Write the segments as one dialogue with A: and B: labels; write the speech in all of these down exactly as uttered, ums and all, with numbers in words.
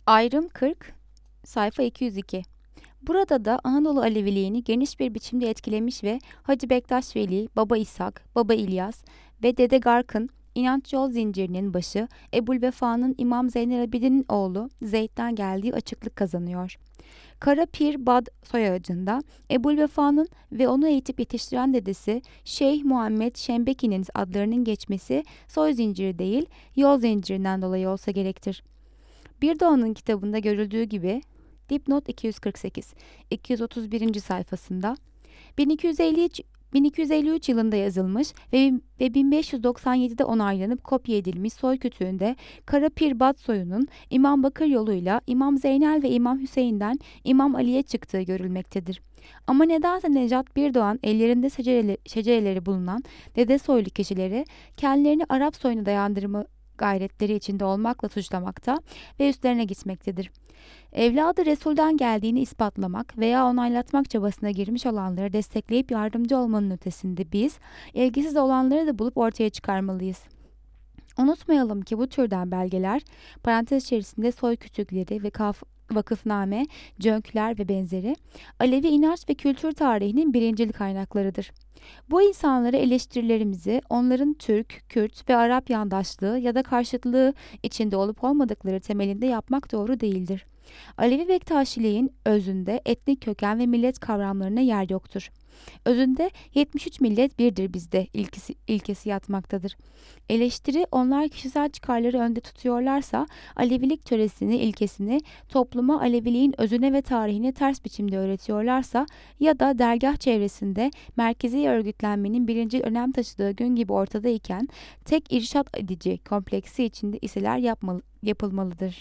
A: Ayrım kırk, sayfa iki yüz iki. Burada da Anadolu Aleviliğini geniş bir biçimde etkilemiş ve Hacı Bektaş Veli, Baba İshak, Baba İlyas ve Dede Gark'ın inanç yol zincirinin başı Ebu'l-Vefa'nın İmam Zeynel Abidin'in oğlu Zeyd'den geldiği açıklık kazanıyor. Kara Pir Bad soyağacında Ebu'l-Vefa'nın ve onu eğitip yetiştiren dedesi Şeyh Muhammed Şembeki'nin adlarının geçmesi soy zinciri değil, yol zincirinden dolayı olsa gerektir. Bir Doğan'ın kitabında görüldüğü gibi dipnot iki yüz kırk sekiz, iki yüz otuz birinci sayfasında bin iki yüz elli üç, bin iki yüz elli üç yılında yazılmış ve, ve bin beş yüz doksan yedide onaylanıp kopya edilmiş soy kütüğünde Kara Pir Bad soyunun İmam Bakır yoluyla İmam Zeynel ve İmam Hüseyin'den İmam Ali'ye çıktığı görülmektedir. Ama nedense Necat Bir Doğan ellerinde şecereleri, şecereleri bulunan dede soylu kişileri kendilerini Arap soyuna dayandırma gayretleri içinde olmakla suçlamakta ve üstlerine gitmektedir. Evladı Resul'den geldiğini ispatlamak veya onaylatmak çabasına girmiş olanları destekleyip yardımcı olmanın ötesinde biz, ilgisiz olanları da bulup ortaya çıkarmalıyız. Unutmayalım ki bu türden belgeler, parantez içerisinde soy kütükleri ve kaf, vakıfname, cönkler ve benzeri, Alevi inanç ve kültür tarihinin birincil kaynaklarıdır. Bu insanlara eleştirilerimizi onların Türk, Kürt ve Arap yandaşlığı ya da karşıtlığı içinde olup olmadıkları temelinde yapmak doğru değildir. Alevi Bektaşiliğin özünde etnik köken ve millet kavramlarına yer yoktur. Özünde yetmiş üç millet birdir bizde ilkesi, ilkesi yatmaktadır. Eleştiri onlar kişisel çıkarları önde tutuyorlarsa Alevilik töresini, ilkesini topluma Aleviliğin özüne ve tarihine ters biçimde öğretiyorlarsa ya da dergah çevresinde merkezi örgütlenmenin birinci önem taşıdığı gün gibi ortadayken tek irşat edici kompleksi içinde iseler yapmalı, yapılmalıdır.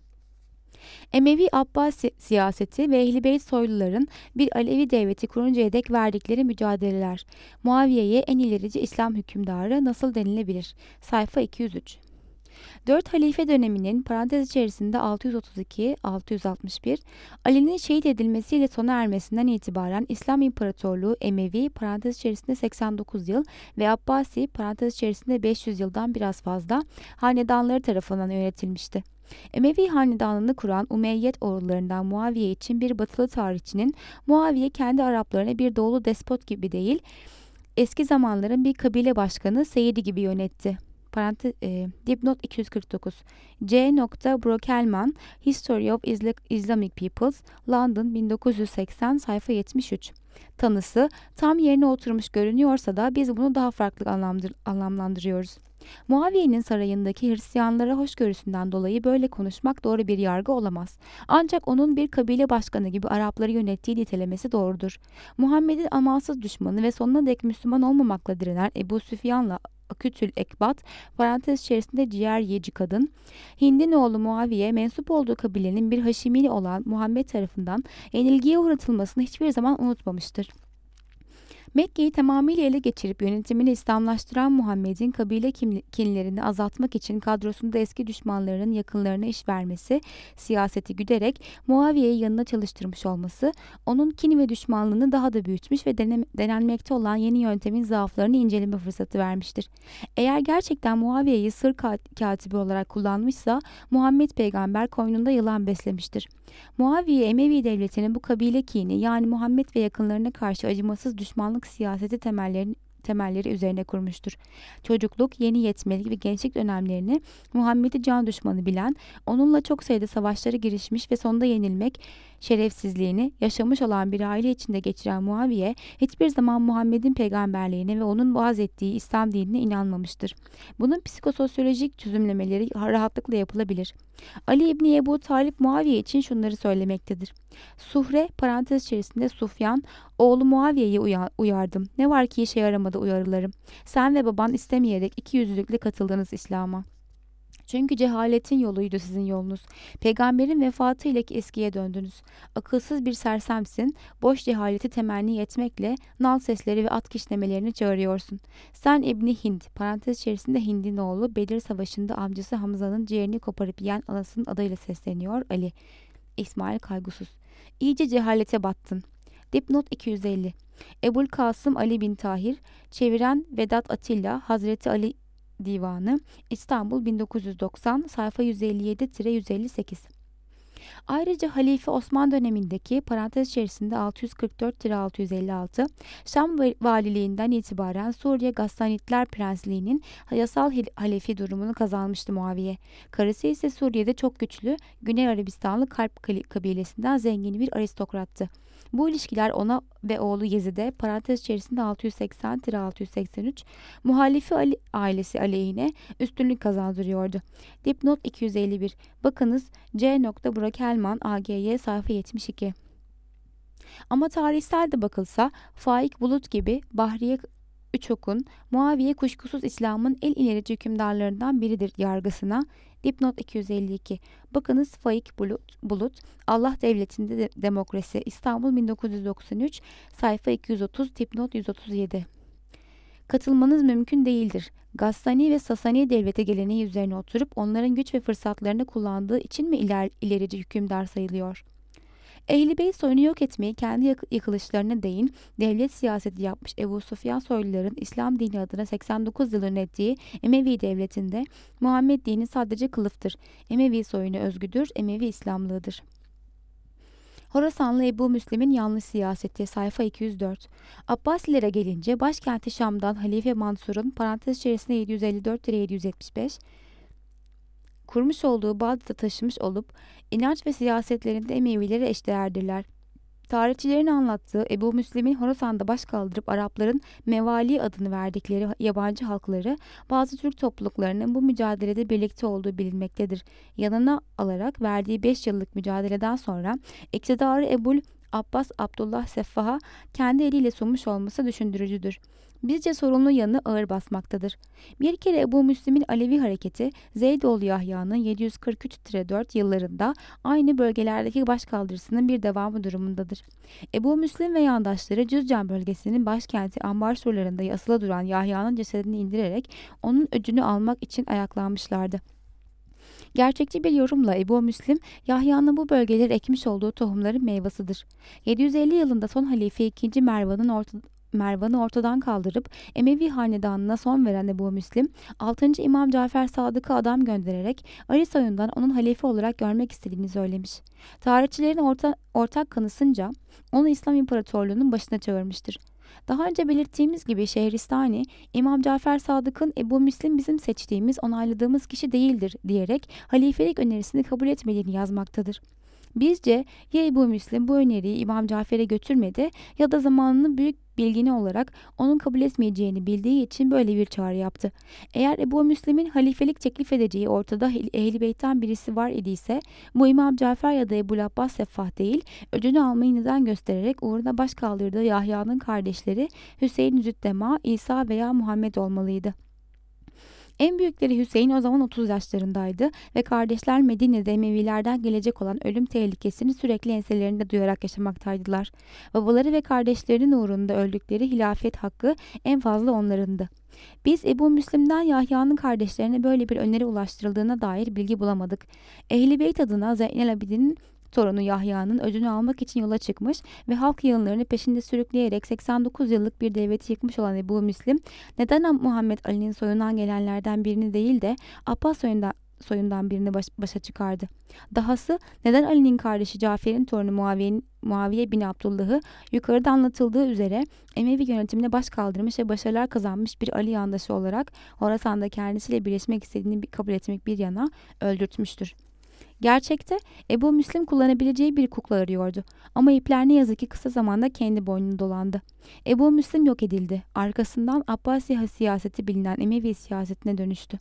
A: Emevi Abbasi siyaseti ve Ehl-i Beyt soyluların bir Alevi devleti kuruncaya dek verdikleri mücadeleler. Muaviye'ye en ilerici İslam hükümdarı nasıl denilebilir? Sayfa iki yüz üç. Dört halife döneminin parantez içerisinde altı yüz otuz iki altı yüz altmış bir Ali'nin şehit edilmesiyle sona ermesinden itibaren İslam İmparatorluğu Emevi parantez içerisinde seksen dokuz yıl ve Abbasi parantez içerisinde beş yüz yıldan biraz fazla hanedanları tarafından yönetilmişti. Emevi hanedanını kuran Umeyyed oğullarından Muaviye için bir batılı tarihçinin Muaviye kendi Araplarına bir doğulu despot gibi değil, eski zamanların bir kabile başkanı Seyidi gibi yönetti. Parantez, e, dipnot iki yüz kırk dokuz. C. Brokelman, History of Islamic Peoples, London bin dokuz yüz seksen, sayfa yetmiş üç. Tanısı tam yerine oturmuş görünüyorsa da biz bunu daha farklı anlamdır, anlamlandırıyoruz. Muaviye'nin sarayındaki Hristiyanlara hoşgörüsünden dolayı böyle konuşmak doğru bir yargı olamaz. Ancak onun bir kabile başkanı gibi Arapları yönettiği nitelemesi doğrudur. Muhammed'in amansız düşmanı ve sonuna dek Müslüman olmamakla direnen Ebu Süfyan'la Akütül Ekbat, parantez içerisinde ciğer yiyici kadın, Hind'in oğlu Muaviye, mensup olduğu kabilenin bir Haşimili olan Muhammed tarafından yenilgiye uğratılmasını hiçbir zaman unutmamıştır. Mekke'yi tamamıyla ele geçirip yönetimini İslamlaştıran Muhammed'in kabile kinlerini azaltmak için kadrosunda eski düşmanlarının yakınlarına iş vermesi, siyaseti güderek Muaviye'yi yanına çalıştırmış olması, onun kin ve düşmanlığını daha da büyütmüş ve denenmekte olan yeni yöntemin zaaflarını inceleme fırsatı vermiştir. Eğer gerçekten Muaviye'yi sır katibi olarak kullanmışsa, Muhammed peygamber koynunda yılan beslemiştir. Muaviye Emevi devletinin bu kabile kini yani Muhammed ve yakınlarına karşı acımasız düşmanlık siyaseti temellerini temelleri üzerine kurmuştur. Çocukluk, yeni yetmelik ve gençlik dönemlerini Muhammed'i can düşmanı bilen, onunla çok sayıda savaşlara girişmiş ve sonunda yenilmek şerefsizliğini yaşamış olan bir aile içinde geçiren Muaviye, hiçbir zaman Muhammed'in peygamberliğine ve onun vaaz ettiği İslam dinine inanmamıştır. Bunun psikososyolojik çözümlemeleri rahatlıkla yapılabilir. Ali İbni Ebu Talip Muaviye için şunları söylemektedir. Suhre, parantez içerisinde Sufyan, oğlu Muaviye'yi uyardım. Ne var ki işe yaramadı uyarılarım. Sen ve baban istemeyerek iki yüzlülükle katıldınız İslam'a. Çünkü cehaletin yoluydu sizin yolunuz. Peygamberin vefatıyla ki eskiye döndünüz. Akılsız bir sersemsin, boş cehaleti temenni etmekle nal sesleri ve at kişnemelerini çağırıyorsun. Sen İbni Hind, parantez içerisinde Hind'in oğlu, Bedir Savaşı'nda amcası Hamza'nın ciğerini koparıp yiyen anasının adıyla sesleniyor Ali. İsmail Kaygusuz. İyice cehalete battın. Dipnot iki yüz elli. Ebul Kasım Ali bin Tahir, çeviren Vedat Atilla, Hazreti Ali Divanı, İstanbul bin dokuz yüz doksan, sayfa yüz elli yedi yüz elli sekiz. Ayrıca Halife Osman dönemindeki parantez içerisinde altı yüz kırk dört altı yüz elli altı Şam valiliğinden itibaren Suriye Gassanitler Prensliği'nin yasal halefi durumunu kazanmıştı Muaviye. Karısı ise Suriye'de çok güçlü Güney Arabistanlı Kalp kabilesinden zengin bir aristokrattı. Bu ilişkiler ona ve oğlu Yezid'e parantez içerisinde altı yüz seksen altı yüz seksen üç muhalifi Ali ailesi aleyhine üstünlük kazandırıyordu. Dipnot iki yüz elli bir. Bakınız C. Burakelman A G Y sayfa yetmiş iki. Ama tarihsel de bakılsa Faik Bulut gibi Bahriye Üçok'un Muaviye kuşkusuz İslam'ın en ilerici hükümdarlarından biridir yargısına dipnot iki yüz elli iki. Bakınız Faik Bulut, Bulut Allah Devleti'nde de Demokrasi İstanbul bin dokuz yüz doksan üç sayfa iki yüz otuz dipnot yüz otuz yedi. Katılmanız mümkün değildir. Gassani ve Sasani devleti geleneği üzerine oturup onların güç ve fırsatlarını kullandığı için mi iler, ilerici hükümdar sayılıyor? Ehl-i Beyt soyunu yok etmeyi kendi yıkılışlarına değin devlet siyaseti yapmış Ebu Sufyan soyluların İslam dini adına seksen dokuz yıl yönettiği Emevi devletinde Muhammed dini sadece kılıftır. Emevi soyunu özgüdür, Emevi İslamlığıdır. Horasanlı Ebu Müslim'in yanlış siyaseti sayfa iki yüz dört. Abbasilere gelince başkenti Şam'dan Halife Mansur'un parantez içerisinde yedi yüz elli dört yedi yüz yetmiş beş kurmuş olduğu Bağdat'a taşımış olup inanç ve siyasetlerinde Emevilere eşdeğerdirler. Tarihçilerin anlattığı Ebu Müslim'in Horasan'da baş kaldırıp Arapların Mevali adını verdikleri yabancı halkları bazı Türk topluluklarının bu mücadelede birlikte olduğu bilinmektedir. Yanına alarak verdiği beş yıllık mücadeleden sonra iktidarı Ebul Abbas Abdullah Seffah'a kendi eliyle sunmuş olması düşündürücüdür. Bizce sorunlu yanı ağır basmaktadır. Bir kere Ebu Müslim'in Alevi hareketi Zeydoğlu Yahya'nın yedi yüz kırk üç dört yıllarında aynı bölgelerdeki başkaldırısının bir devamı durumundadır. Ebu Müslim ve yandaşları Cüzcan bölgesinin başkenti Ambar surlarında asılı duran Yahya'nın cesedini indirerek onun öcünü almak için ayaklanmışlardı. Gerçekçi bir yorumla Ebu Müslim, Yahya'nın bu bölgeleri ekmiş olduğu tohumların meyvasıdır. yedi yüz elli yılında son halife ikinci Mervan'ın orta, Mervan'ı ortadan kaldırıp Emevi hanedanına son veren Ebu Müslim, altıncı İmam Cafer Sadık'a adam göndererek Ali soyundan onun halife olarak görmek istediğini söylemiş. Tarihçilerin orta, ortak kanısınca onu İslam İmparatorluğu'nun başına çağırmıştır. Daha önce belirttiğimiz gibi Şehristani, İmam Cafer Sadık'ın Ebu Müslim bizim seçtiğimiz, onayladığımız kişi değildir diyerek halifelik önerisini kabul etmediğini yazmaktadır. Bizce ya Ebu Müslim bu öneriyi İmam Cafer'e götürmedi ya da zamanının büyük bilgini olarak onun kabul etmeyeceğini bildiği için böyle bir çağrı yaptı. Eğer Ebu Müslim'in halifelik teklif edeceği ortada Ehl-i Beyt'ten birisi var idiyse bu İmam Cafer ya da Ebu Abbas Seffah değil, öcünü almayı neden göstererek uğruna baş kaldırdığı Yahya'nın kardeşleri Hüseyin Züddema, İsa veya Muhammed olmalıydı. En büyükleri Hüseyin o zaman otuz yaşlarındaydı ve kardeşler Medine'de Emevilerden gelecek olan ölüm tehlikesini sürekli enselerinde duyarak yaşamaktaydılar. Babaları ve kardeşlerinin uğrunda öldükleri hilafet hakkı en fazla onlarındı. Biz Ebu Müslim'den Yahya'nın kardeşlerine böyle bir öneri ulaştırıldığına dair bilgi bulamadık. Ehl-i Beyt adına Zeynel Abidin'in torunu Yahya'nın öcünü almak için yola çıkmış ve halk yığınlarını peşinde sürükleyerek seksen dokuz yıllık bir devleti yıkmış olan Ebu Müslim, neden Muhammed Ali'nin soyundan gelenlerden birini değil de Abbas soyundan, soyundan birini baş, başa çıkardı? Dahası neden Ali'nin kardeşi Cafer'in torunu Muaviye, Muaviye bin Abdullah'ı yukarıda anlatıldığı üzere Emevi yönetimine baş kaldırmış ve başarılar kazanmış bir Ali yandaşı olarak Horasan'da kendisiyle birleşmek istediğini kabul etmek bir yana öldürtmüştür? Gerçekte Ebu Müslim kullanabileceği bir kukla arıyordu. Ama ipler ne yazık ki kısa zamanda kendi boynuna dolandı. Ebu Müslim yok edildi. Arkasından Abbasi siyaseti bilinen Emevi siyasetine dönüştü.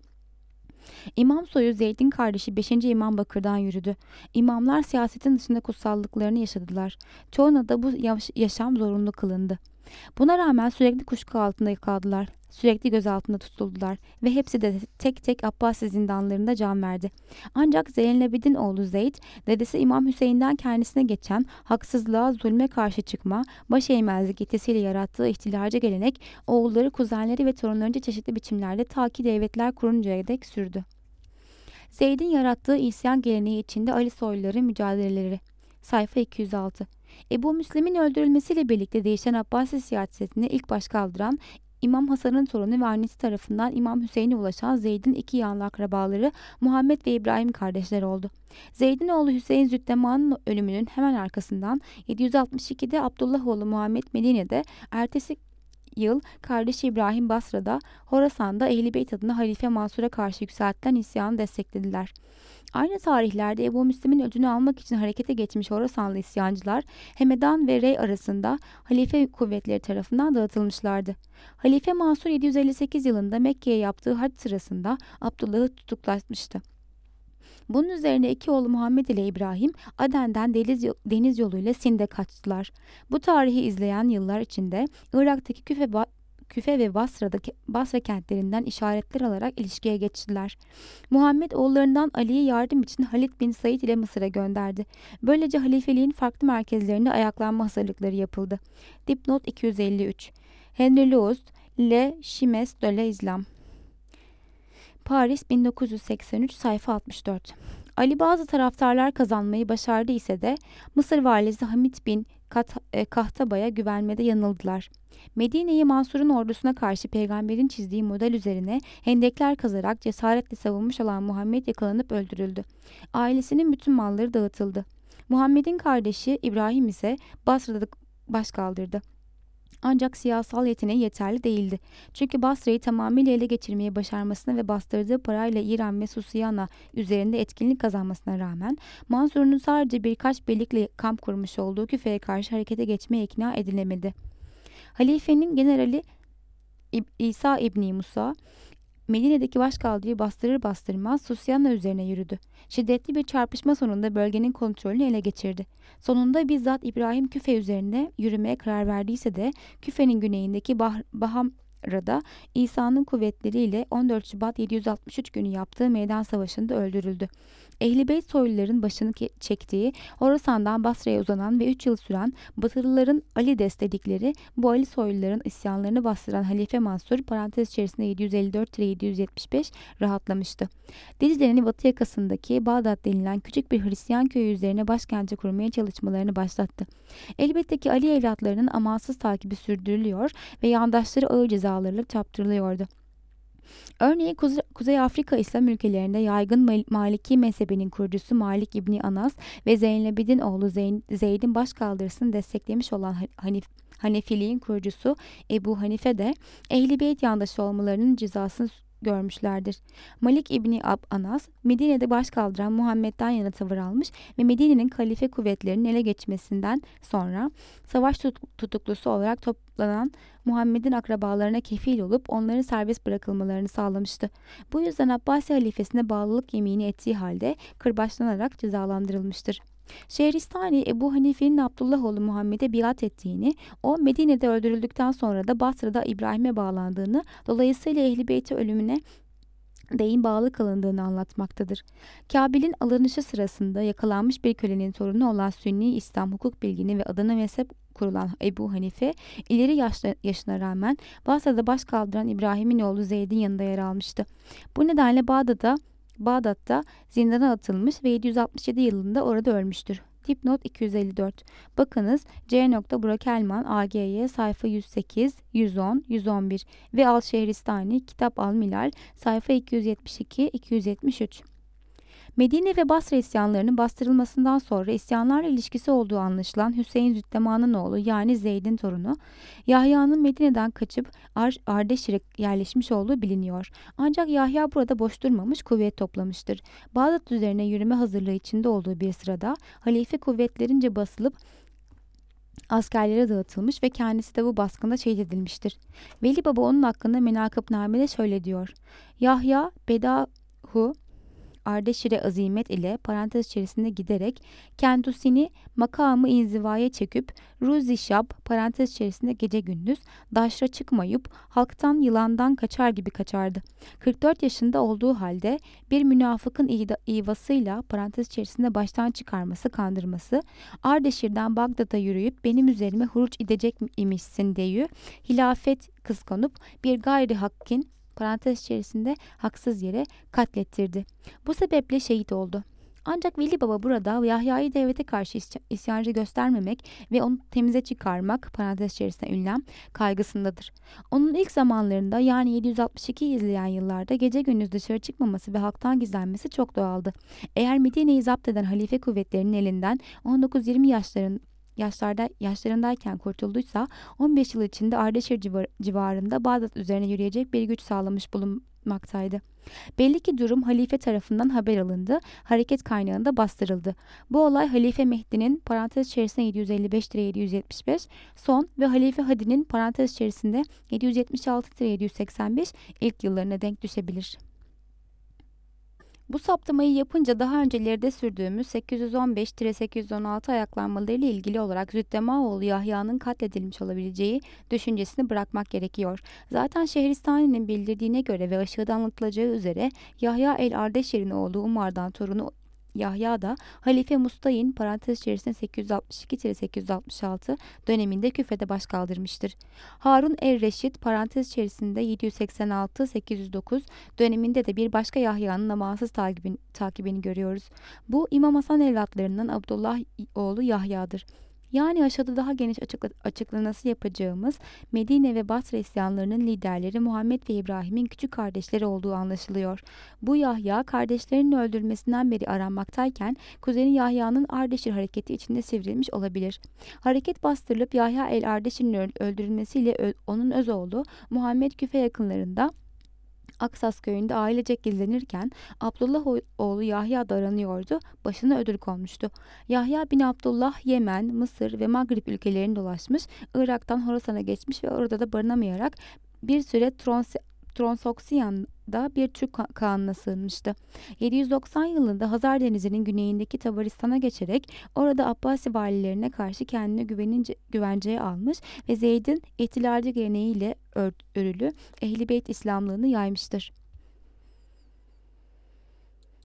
A: İmam soyu Zeyd'in kardeşi beşinci İmam Bakır'dan yürüdü. İmamlar siyasetin dışında kutsallıklarını yaşadılar. Çoğuna da bu yaşam zorunlu kılındı. Buna rağmen sürekli kuşku altında kaldılar. Sürekli gözaltında tutuldular ve hepsi de tek tek Abbasi zindanlarında can verdi. Ancak Zeynelabidin oğlu Zeyd, dedesi İmam Hüseyin'den kendisine geçen haksızlığa, zulme karşı çıkma, baş eğmezlik yetkisiyle yarattığı ihtilalci gelenek, oğulları, kuzenleri ve torunlarınca çeşitli biçimlerde ta ki devletler kuruncaya dek sürdü. Zeyd'in yarattığı isyan geleneği içinde Ali soyluların mücadeleleri. Sayfa iki yüz altı. Ebu Müslim'in öldürülmesiyle birlikte değişen Abbasi siyasetine ilk baş kaldıran İmam Hasan'ın torunu ve annesi tarafından İmam Hüseyin'e ulaşan Zeyd'in iki yanlı akrabaları Muhammed ve İbrahim kardeşler oldu. Zeyd'in oğlu Hüseyin Zütteman'ın ölümünün hemen arkasından yedi yüz altmış ikide Abdullah oğlu Muhammed Medine'de, ertesi yıl kardeşi İbrahim Basra'da, Horasan'da Ehl-i Beyt adına Halife Mansur'a karşı yükseltilen isyanı desteklediler. Aynı tarihlerde Ebu Müslim'in öcünü almak için harekete geçmiş Horasanlı isyancılar Hemedan ve Rey arasında halife kuvvetleri tarafından dağıtılmışlardı. Halife Mansur yedi yüz elli sekiz yılında Mekke'ye yaptığı hac sırasında Abdullah'ı tutuklatmıştı. Bunun üzerine iki oğlu Muhammed ile İbrahim Aden'den deniz, deniz yoluyla Sind'e kaçtılar. Bu tarihi izleyen yıllar içinde Irak'taki Küfe, Küfe ve Basra'daki Basra kentlerinden işaretler alarak ilişkiye geçtiler. Muhammed oğullarından Ali'yi yardım için Halid bin Said ile Mısır'a gönderdi. Böylece halifeliğin farklı merkezlerinde ayaklanma hazırlıkları yapıldı. Dipnot iki yüz elli üç. Henry Louis, Le Chimes de l'Islam. Paris bin dokuz yüz seksen üç, sayfa altmış dört. Ali bazı taraftarlar kazanmayı başardı ise de Mısır valisi Hamid bin Kahtaba'ya güvenmede yanıldılar. Medine'yi Mansur'un ordusuna karşı peygamberin çizdiği model üzerine hendekler kazarak cesaretle savunmuş olan Muhammed yakalanıp öldürüldü. Ailesinin bütün malları dağıtıldı. Muhammed'in kardeşi İbrahim ise Basra'da baş kaldırdı. Ancak siyasal yeteneği yeterli değildi. Çünkü Basra'yı tamamıyla ele geçirmeyi başarmasına ve bastırdığı parayla İran ve Susiyana üzerinde etkinlik kazanmasına rağmen Mansur'un sadece birkaç birlikle kamp kurmuş olduğu Küfe'ye karşı harekete geçmeye ikna edilemedi. Halifenin generali İsa İbni Musa, Medine'deki başkaldırıyı bastırır bastırmaz Susyanna üzerine yürüdü. Şiddetli bir çarpışma sonunda bölgenin kontrolünü ele geçirdi. Sonunda bizzat İbrahim Küfe üzerine yürümeye karar verdiyse de Küfe'nin güneyindeki bah- Bahamra'da İsa'nın kuvvetleriyle on dört Şubat yedi yüz altmış üç günü yaptığı meydan savaşında öldürüldü. Ehl-i Beyt soyluların başını çektiği, Horasan'dan Basra'ya uzanan ve üç yıl süren Batılıların Ali dedikleri bu Ali soyluların isyanlarını bastıran Halife Mansur parantez içerisinde yedi yüz elli dört yedi yüz yetmiş beş rahatlamıştı. Dicle'nin batı yakasındaki Bağdat denilen küçük bir Hristiyan köyü üzerine başkenti kurmaya çalışmalarını başlattı. Elbette ki Ali evlatlarının amansız takibi sürdürülüyor ve yandaşları ağır cezalarla çarptırılıyordu. Örneğin Kuze- Kuzey Afrika İslam ülkelerinde yaygın Mal- Maliki mezhebinin kurucusu Malik İbni Anas ve Zeyneb'in oğlu Zeyn- Zeyd'in başkaldırısını desteklemiş olan Hanif Hanefiliğin kurucusu Ebu Hanife de Ehl-i Beyt yandaşı olmalarının cezasını görmüşlerdir. Malik İbni Ab Anas, Medine'de başkaldıran Muhammed'den yana tavır almış ve Medine'nin kalife kuvvetlerinin ele geçmesinden sonra savaş tut- tutuklusu olarak toplanan Muhammed'in akrabalarına kefil olup onların serbest bırakılmalarını sağlamıştı. Bu yüzden Abbasi halifesine bağlılık yemini ettiği halde kırbaçlanarak cezalandırılmıştır. Şehristani, Ebu Hanife'nin Abdullah oğlu Muhammed'e biat ettiğini, o Medine'de öldürüldükten sonra da Basra'da İbrahim'e bağlandığını, dolayısıyla Ehl-i Beyt'e ölümüne değin bağlı kalındığını anlatmaktadır. Kabil'in alınışı sırasında yakalanmış bir kölenin torunu olan Sünni İslam hukuk bilgini ve adına mezhep kurulan Ebu Hanife, ileri yaşla, yaşına rağmen Basra'da baş kaldıran İbrahim'in oğlu Zeyd'in yanında yer almıştı. Bu nedenle Bağdat'ta Bağdat'ta zindana atılmış ve yedi yüz altmış yedi yılında orada ölmüştür. Dipnot iki yüz elli dört. Bakınız C. Brokelman A G Y sayfa yüz sekiz, yüz on, yüz on bir ve Al-Şehristani Kitap Al-Milal sayfa iki yüz yetmiş iki, iki yüz yetmiş üç. Medine ve Basra isyanlarının bastırılmasından sonra isyanlarla ilişkisi olduğu anlaşılan Hüseyin Zütteman'ın oğlu yani Zeyd'in torunu Yahya'nın Medine'den kaçıp Ar Ardeşir'e yerleşmiş olduğu biliniyor. Ancak Yahya burada boş durmamış, kuvvet toplamıştır. Bağdat üzerine yürüme hazırlığı içinde olduğu bir sırada halife kuvvetlerince basılıp askerlere dağıtılmış ve kendisi de bu baskında şehit edilmiştir. Veli Baba onun hakkında Menakıbname'de şöyle diyor: Yahya Bedahu Ardeşir'e azimet ile parantez içerisinde giderek kendisini makamı inzivaya çekip Ruzişab parantez içerisinde gece gündüz daşra çıkmayıp halktan yılandan kaçar gibi kaçardı. kırk dört yaşında olduğu halde bir münafıkın ivasıyla parantez içerisinde baştan çıkarması, kandırması, Ardeşir'den Bağdat'a yürüyüp benim üzerime huruç edecek imişsin deyü hilafet kıskanıp bir gayri hakkin parantez içerisinde haksız yere katlettirdi. Bu sebeple şehit oldu. Ancak Veli Baba burada Yahya'yı devlete karşı isya- isyancı göstermemek ve onu temize çıkarmak parantez içerisinde ünlem kaygısındadır. Onun ilk zamanlarında yani yedi yüz altmış iki izleyen yıllarda gece gündüz dışarı çıkmaması ve halktan gizlenmesi çok doğaldı. Eğer Medine'yi zapt eden halife kuvvetlerinin elinden on dokuz yirmi yaşların yaşlarda yaşlarındayken kurtulduysa on beş yıl içinde Ardeşir civar- civarında Bağdat üzerine yürüyecek bir güç sağlamış bulunmaktaydı. Belli ki durum halife tarafından haber alındı, hareket kaynağında bastırıldı. Bu olay Halife Mehdi'nin parantez içerisinde yedi yüz elli beş yedi yüz yetmiş beş son ve Halife Hadi'nin parantez içerisinde yedi yüz yetmiş altı yedi yüz seksen beş ilk yıllarına denk düşebilir. Bu saptamayı yapınca daha önce ileride sürdüğümüz sekiz yüz on beş sekiz yüz on altı ayaklanmalarıyla ilgili olarak Züttemaoğlu Yahya'nın katledilmiş olabileceği düşüncesini bırakmak gerekiyor. Zaten Şehristani'nin bildirdiğine göre ve aşağıda anlatılacağı üzere Yahya el-Ardeşir'in oğlu Umar'dan torunu Yahya da Halife Mustay'ın parantez içerisinde sekiz yüz altmış iki sekiz yüz altmış altı döneminde küfede baş kaldırmıştır. Harun er-Reşit parantez içerisinde yedi yüz seksen altı sekiz yüz dokuz döneminde de bir başka Yahya'nın amansız takibini, takibini görüyoruz. Bu İmam Hasan evlatlarından Abdullah oğlu Yahya'dır. Yani aşağıda daha geniş açıkla, açıklaması yapacağımız Medine ve Basra isyanlarının liderleri Muhammed ve İbrahim'in küçük kardeşleri olduğu anlaşılıyor. Bu Yahya kardeşlerinin öldürülmesinden beri aranmaktayken kuzeni Yahya'nın Ardeşir hareketi içinde sivrilmiş olabilir. Hareket bastırılıp Yahya el Ardeşir'in öldürülmesiyle ö- onun öz oğlu Muhammed Küfe yakınlarında Aksas köyünde ailecek gizlenirken Abdullah oğlu Yahya da aranıyordu, başına ödül konmuştu. Yahya bin Abdullah Yemen, Mısır ve Magrib ülkelerini dolaşmış, Irak'tan Horasan'a geçmiş ve orada da barınamayarak bir süre Trons Transoksiyan'da bir Türk ka- kağanına sığınmıştı. yedi yüz doksan yılında Hazar Denizi'nin güneyindeki Tabaristan'a geçerek orada Abbasi valilerine karşı kendini güvenince, güvenceye almış ve Zeyd'in ihtilalci geleneğiyle ör- örülü Ehl-i Beyt İslamlığını yaymıştır.